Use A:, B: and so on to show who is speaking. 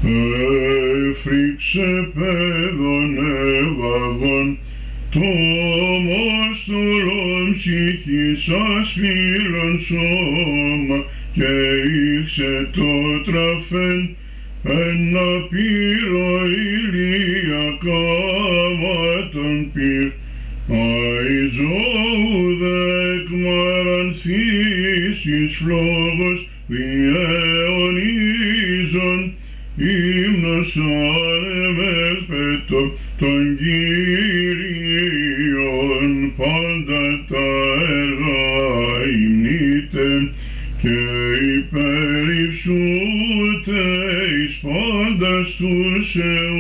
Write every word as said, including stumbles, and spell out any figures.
A: Έφρυξε παιδων ευαγών, το μόστολον ψυχής ασφύλων σώμα, και ήξε το τραφέν ένα πύρο ηλιακάματον πυρ, αηζώου δεκμάραν θύσης φλόγος διαιωνίζων, ύμνος ανεμέλπετο των Κύριων, πάντα τα έργα υμνείτε και υπερυψούτε εις πάντας τους αιώνας.